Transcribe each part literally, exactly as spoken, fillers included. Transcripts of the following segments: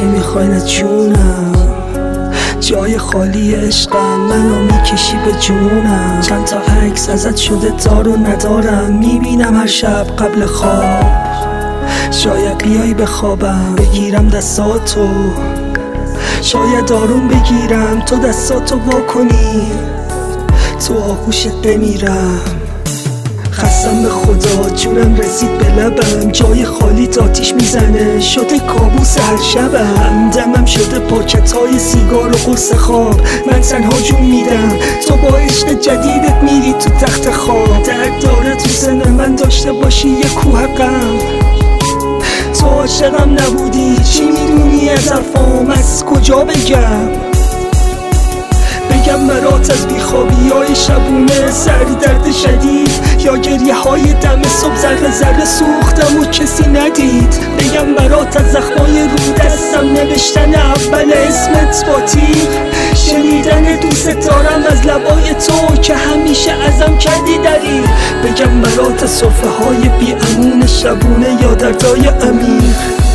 چی میخواین از جونم؟ جای خالی عشقم، منو میکشی به جونم. چند تا عکس ازت شده دار و ندارم، میبینم هر شب قبل خواب. شاید بیای بخوابم، بگیرم دستاتو، شاید آروم بگیرم تو دستاتو واکنی، تو آغوشت بمیرم. خستم به خدا، جونم رسید به لبم، جای خالی آتیش میزنه، شده کابوس هر شبم. دمم شده پاکت‌های سیگار و قرص خواب، من تنها جون میدم، تو با عشق جدیدت میری تو تخت خواب. درد داره تو سن من داشته باشی یه کوه غم، تو عاشقم نبودی، چی میدونی از حرفام، از کجا بگم؟ بگم برات از بیخوابی های شبونه، سر درد شدید یا گریه های دم صبح، ذره ذره سوختم و کسی ندید. بگم برات از زخمای رو دستم، نوشتن اول اسمت با تیغ، شنیدن دوست دارم از لبای تو که همیشه ازم کردی دریغ. بگم برات از صفحه های بی امون شبونه یا دردای عمیق.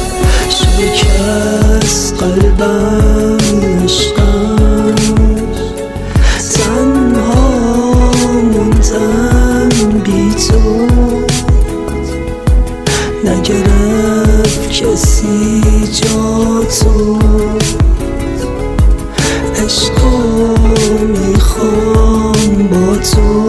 شکست قلبم عشقم، تنها موندم بی تو، نگرفت کسی جا تو، عشقو میخوام با تو.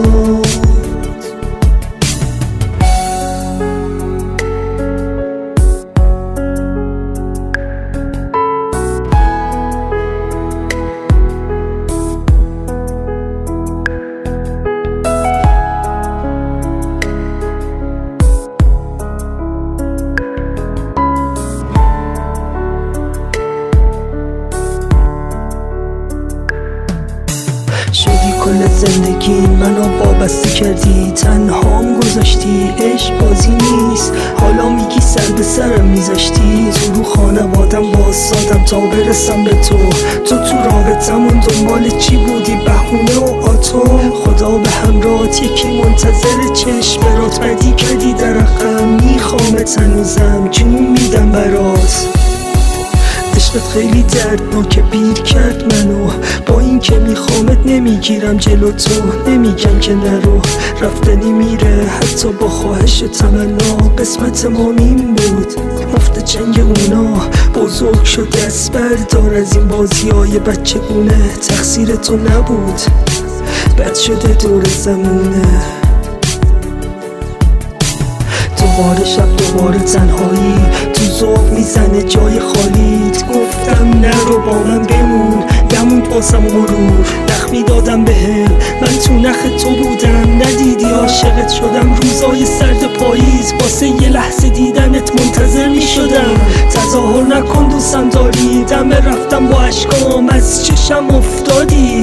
شدی کل زندگی منو وابسته کردی، تنهام گذاشتی، عشق بازی نیست. حالا میگی سر به سرم میذاشتی، تو رو خانوادم واسادم تا برسم به تو. تو تو رابطمون دنبال چی بودی؟ بهونه و آتو. خدا به همراهت، یکی منتظر چشم برات، بدی کردی در رقم، میخوامت هنوزم، جون میدم برات. عشقت خیلی دردناکه، پیر کرد منو، با این که میخوامت نمیگیرم جلو تو. نمیگم که نرو، رفتنی میره حتی با خواهش تمنا. قسمت ما این بود، مفت جنگ اونا، بزرگ شد دست بردار از این بازی های بچگونه. تقصیر تو نبود، بد شده دور زمونه. دوباره شب دوباره تنهایی، تو ذوق میزنه جای خالیت. گفتم نرو با من بمون، نموند واسم غرور، نخ میدادم بهم، من تو نخ تو بودم. ندیدی عاشقت شدم، روزای سرد پاییز واسه یه لحظه دیدنت منتظر میشدم. تظاهر نکن دوستم داری، دم رفتم با اشکام از چشم افتادی.